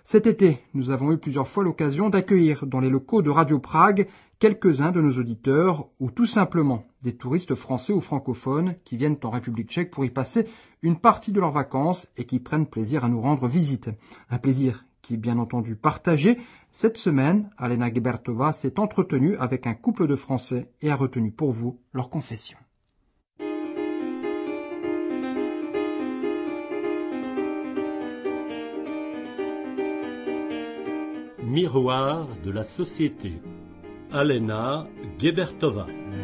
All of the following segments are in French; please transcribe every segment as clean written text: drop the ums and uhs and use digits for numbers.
Cet été, nous avons eu plusieurs fois l'occasion d'accueillir dans les locaux de Radio Prague quelques-uns de nos auditeurs ou tout simplement des touristes français ou francophones qui viennent en République tchèque pour y passer une partie de leurs vacances et qui prennent plaisir à nous rendre visite. Un plaisir qui est bien entendu partagé. Cette semaine, Alena Gebertová s'est entretenue avec un couple de Français et a retenu pour vous leur confession. Miroir de la société. Alena Gebertová.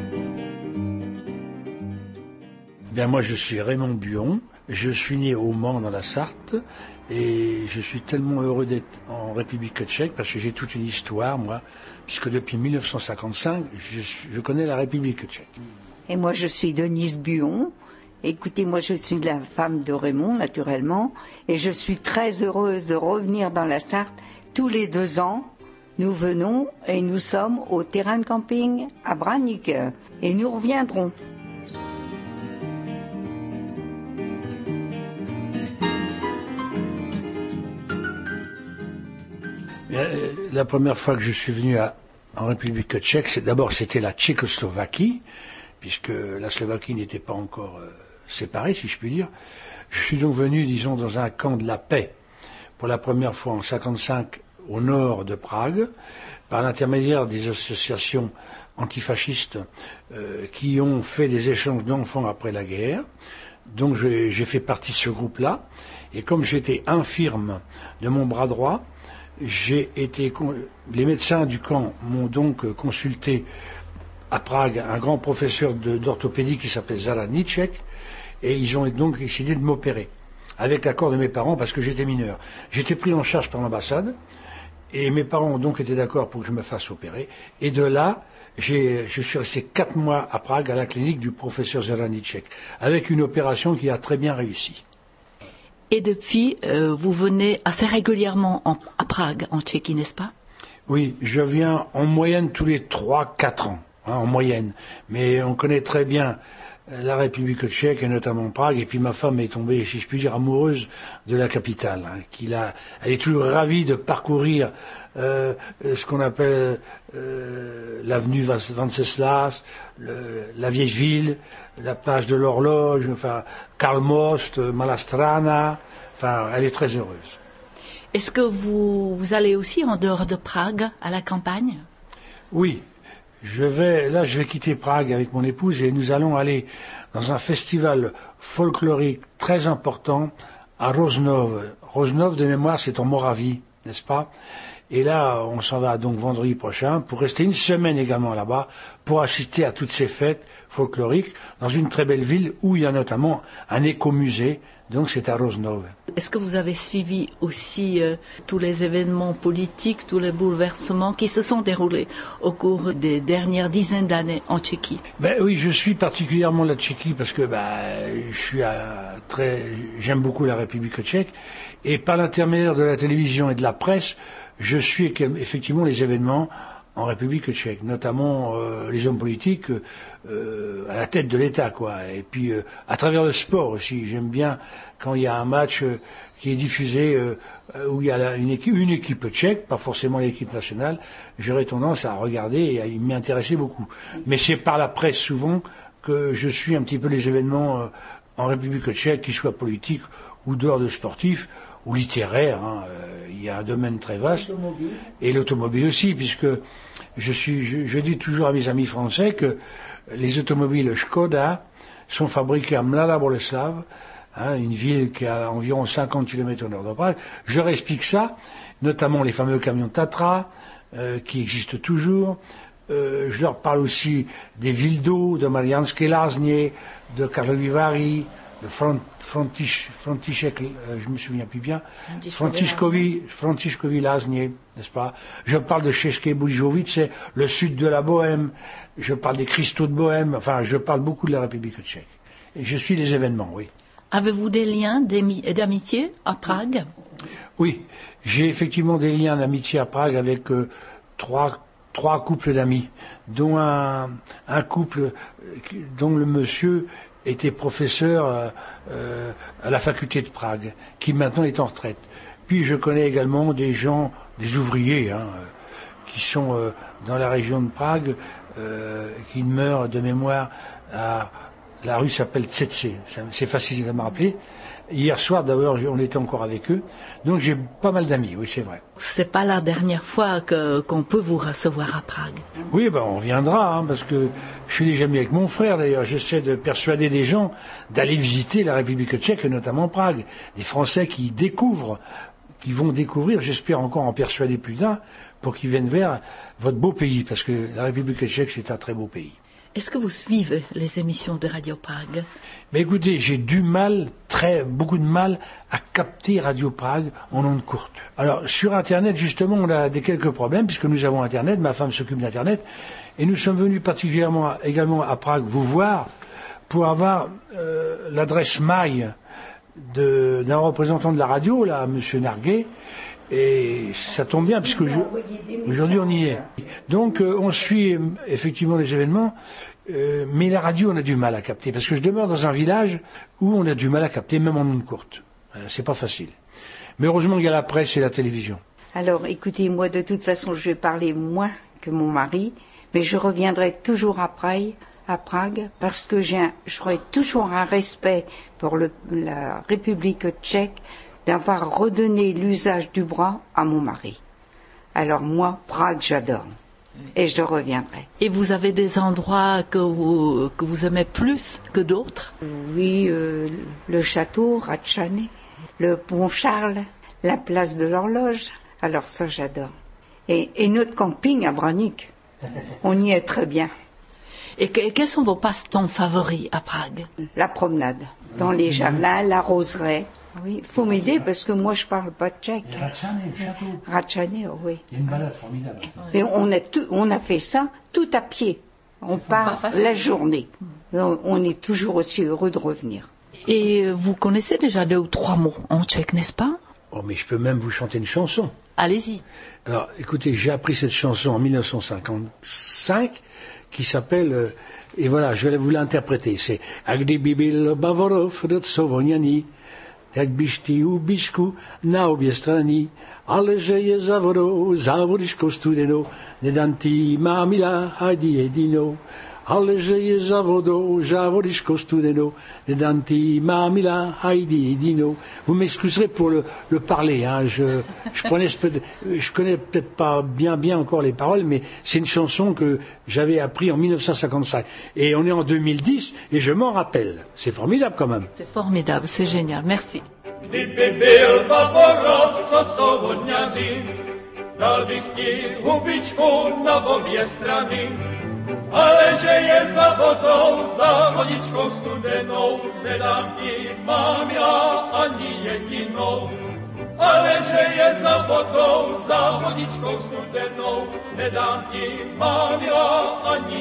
Bien, moi, je suis Raymond Buon. Je suis né au Mans dans la Sarthe et je suis tellement heureux d'être en République tchèque parce que j'ai toute une histoire, moi, puisque depuis 1955, je connais la République tchèque. Et moi, je suis Denise Buon. Écoutez, moi, je suis la femme de Raymond, naturellement, et je suis très heureuse de revenir dans la Sarthe. Tous les 2 ans, nous venons et nous sommes au terrain de camping à Branik et nous reviendrons. La première fois que je suis venu en République tchèque, c'était la Tchécoslovaquie, puisque la Slovaquie n'était pas encore séparée, si je puis dire. Je suis donc venu, disons, dans un camp de la paix, pour la première fois en 1955, au nord de Prague, par l'intermédiaire des associations antifascistes qui ont fait des échanges d'enfants après la guerre. Donc j'ai fait partie de ce groupe-là, et comme j'étais infirme de mon bras droit, les médecins du camp m'ont donc consulté à Prague un grand professeur d'orthopédie qui s'appelait Zaranicek, et ils ont donc décidé de m'opérer, avec l'accord de mes parents parce que j'étais mineur. J'étais pris en charge par l'ambassade, et mes parents ont donc été d'accord pour que je me fasse opérer, et de là, je suis resté 4 mois à Prague, à la clinique du professeur Zaranicek, avec une opération qui a très bien réussi. Et depuis, vous venez assez régulièrement à Prague, en Tchéquie, n'est-ce pas? Oui, je viens en moyenne tous les 3-4 ans, en moyenne. Mais on connaît très bien la République tchèque, et notamment Prague, et puis ma femme est tombée, si je puis dire, amoureuse de la capitale. Elle est toujours ravie de parcourir ce qu'on appelle l'avenue Venceslas, la vieille ville, la plage de l'horloge, enfin, Karl Most, Malastrana, enfin, elle est très heureuse. Est-ce que vous allez aussi en dehors de Prague, à la campagne? Oui, je vais quitter Prague avec mon épouse et nous allons aller dans un festival folklorique très important à Rožnov. Rožnov, de mémoire, c'est en Moravie, n'est-ce pas? Et là, on s'en va donc vendredi prochain pour rester une semaine également là-bas pour assister à toutes ces fêtes folkloriques dans une très belle ville où il y a notamment un écomusée, donc c'est à Rožnov. Est-ce que vous avez suivi aussi tous les événements politiques, tous les bouleversements qui se sont déroulés au cours des dernières dizaines d'années en Tchéquie? Oui, je suis particulièrement la Tchéquie parce que j'aime beaucoup la République tchèque et par l'intermédiaire de la télévision et de la presse, je suis effectivement les événements en République tchèque, notamment les hommes politiques à la tête de l'État, quoi. Et puis à travers le sport aussi, j'aime bien quand il y a un match qui est diffusé où il y a une équipe tchèque, pas forcément l'équipe nationale, j'aurais tendance à regarder et à m'y intéresser beaucoup. Mais c'est par la presse souvent que je suis un petit peu les événements en République tchèque, qu'ils soient politiques ou dehors de sportifs ou littéraires. Il y a un domaine très vaste. L'automobile. Et l'automobile aussi, puisque je dis toujours à mes amis français que les automobiles Škoda sont fabriquées à Mladá Boleslav, une ville qui a environ 50 km au nord de Prague. Je leur explique ça, notamment les fameux camions Tatra, qui existent toujours. Je leur parle aussi des villes d'eau, de Mariánské Lázně, de Karlovy Vary, de František, je me souviens plus bien, Františkovy Lázně, n'est-ce pas? Je parle de České Budějovice, le sud de la Bohème, je parle des Cristaux de Bohème, enfin, je parle beaucoup de la République tchèque. Et je suis les événements, oui. Avez-vous des liens d'amitié à Prague? Oui, j'ai effectivement des liens d'amitié à Prague avec trois couples d'amis, dont un couple dont le monsieur était professeur à la faculté de Prague, qui maintenant est en retraite. Puis je connais également des gens, des ouvriers, qui sont dans la région de Prague, qui meurent de mémoire à... La rue s'appelle Tsetse, c'est facile de me rappeler. Hier soir, d'ailleurs, on était encore avec eux. Donc j'ai pas mal d'amis, oui, c'est vrai. C'est pas la dernière fois qu'on peut vous recevoir à Prague. Oui, on viendra, parce que je suis déjà mis avec mon frère, d'ailleurs. J'essaie de persuader des gens d'aller visiter la République tchèque, et notamment Prague. Des Français qui vont découvrir, j'espère encore en persuader plus d'un, pour qu'ils viennent vers votre beau pays, parce que la République tchèque, c'est un très beau pays. Est-ce que vous suivez les émissions de Radio Prague? Mais écoutez, j'ai beaucoup de mal à capter Radio Prague en ondes courtes. Alors, sur Internet, justement, on a quelques problèmes, puisque nous avons Internet, ma femme s'occupe d'Internet, et nous sommes venus particulièrement également à Prague vous voir pour avoir l'adresse mail d'un représentant de la radio, là, M. Narguet, et ça tombe bien, puisque aujourd'hui on y est. Donc on suit effectivement les événements, mais la radio on a du mal à capter, parce que je demeure dans un village où on a du mal à capter, même en ondes courtes. C'est pas facile. Mais heureusement il y a la presse et la télévision. Alors écoutez, moi de toute façon je vais parler moins que mon mari, mais je reviendrai toujours à Prague, parce que j'aurai toujours un respect pour la République tchèque, d'avoir redonné l'usage du bras à mon mari. Alors moi, Prague, j'adore. Et je reviendrai. Et vous avez des endroits que vous aimez plus que d'autres? Oui, le château, Ratchané, le pont Charles, la place de l'horloge. Alors ça, j'adore. Et notre camping à Branik. On y est très bien. Et quels sont vos passe-temps favoris à Prague? La promenade, dans les jardins, la roseraie. Oui, il faut m'aider parce que moi je parle pas tchèque. Ratchané, le château. Ratchané, oui. Il y a une balade formidable. Et on a fait ça tout à pied. On part la journée. On est toujours aussi heureux de revenir. Et vous connaissez déjà 2 ou 3 mots en tchèque, n'est-ce pas? Oh, mais je peux même vous chanter une chanson. Allez-y. Alors, écoutez, j'ai appris cette chanson en 1955 qui s'appelle... et voilà, je vais vous l'interpréter. C'est « A kdyby byl Bavorov docela voňaný, jak byš ty u bíšku na obě strany, ale že je za vodou, závodiškou studenou, nedám ty, má milá, hajdi jedinou. Ale že je za vodou, závodiškou studenou, nedám ty, má milá, hajdi jedinou. » Vous m'excuserez pour le parler, je connais peut-être pas bien encore les paroles, mais c'est une chanson que j'avais appris en 1955. Et on est en 2010, et je m'en rappelle. C'est formidable quand même. C'est formidable, c'est génial, merci. Kdyby byl Bavorov, co jsou vodňany, dal bych ti hubičku na obě strany. Ale že je za vodou, za vodičkou studenou, nedám ti, má milá, ani jedinou. Ale že je za vodou, za vodičkou studenou, nedám ti, má milá, ani